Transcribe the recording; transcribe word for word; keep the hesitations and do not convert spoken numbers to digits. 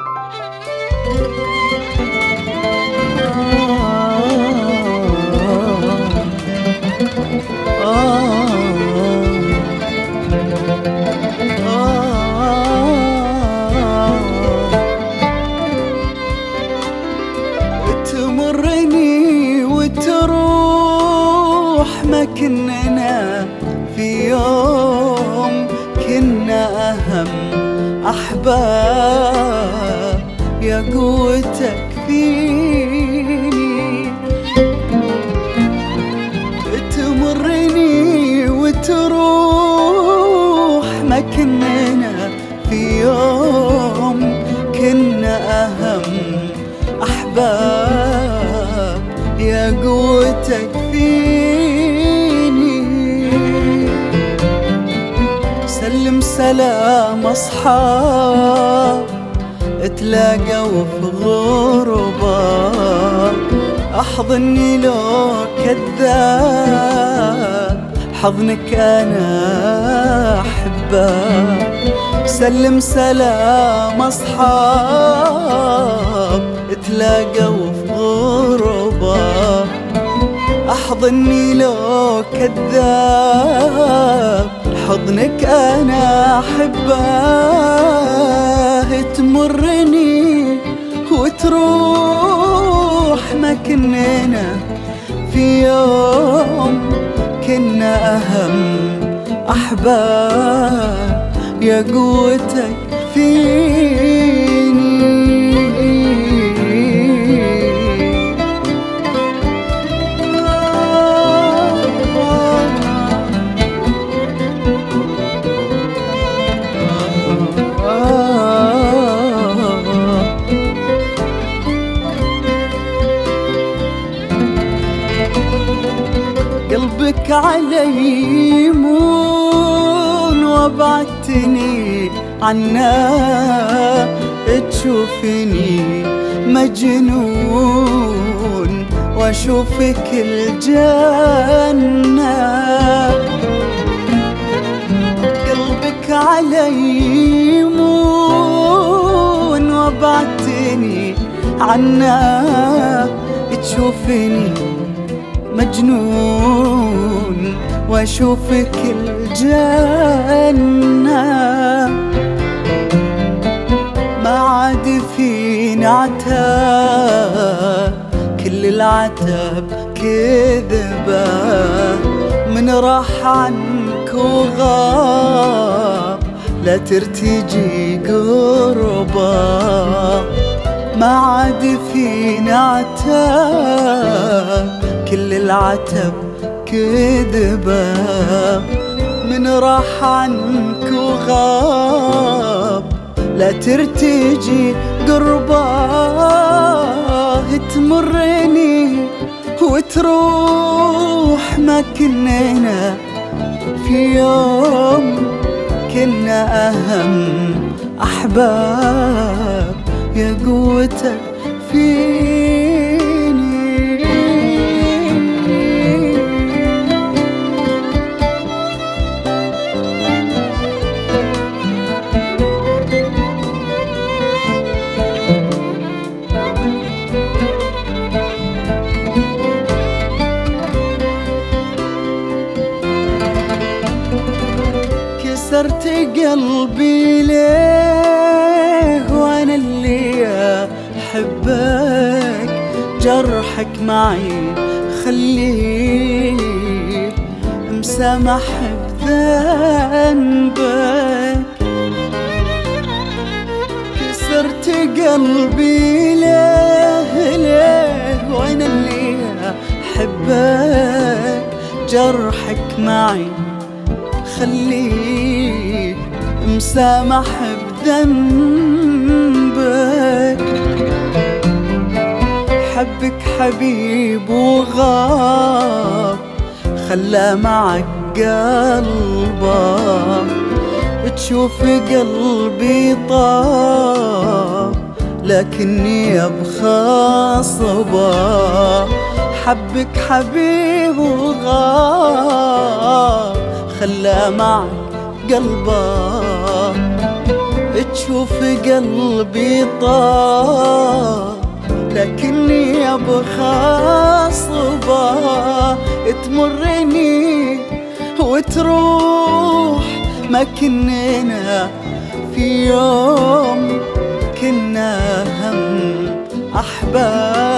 تمرني وتروح ما كننا في يوم كنا أهم أحباب يا قوتك فيني. تمرني وتروح ما كننا في يوم كنا أهم أحباب يا قوتك فيني. سلم سلام أصحاب تلاقوا في غربة، أحضني لو كذاب حضنك أنا أحبه. سلم سلام أصحاب تلاقوا في غربة، أحضني لو كذاب حضنك أنا أحبه. تمرني وتروح ما كننا في يوم كنا أهم أحباب يا قوتك فيني. قلبك علي يمون وبعدتني عنا، تشوفني مجنون واشوفك الجنة. قلبك علي يمون وبعدتني عنا، تشوفني مجنون واشوفك الجنة. ما عاد فينا عتاب كل العتب كذبة، من راح عنك وغاب لا ترتجي قربه. ما عاد فينا عتاب كل العتب كذبة، من راح عنك وغاب لا ترتجي قربه. تمرني وتروح ما كننا في يوم كنا أهم أحباب يا قوتك فيني. كسرت قلبي ليه وانا اللي احبك، جرحك معي خليه مسامح بذنبك. كسرت قلبي ليه ليه وانا اللي احبك، جرحك معي خليك مسامح بذنبك. حبك حبيب وغاب خلى معك قلبه، تشوف قلبي طاب لكني بخاصبه. حبك حبيب وغاب خلى معك قلبه، تشوف قلبي طار، لكني ابغى صبا تمرني وتروح. ما كننا في يوم كنا هم أحباب،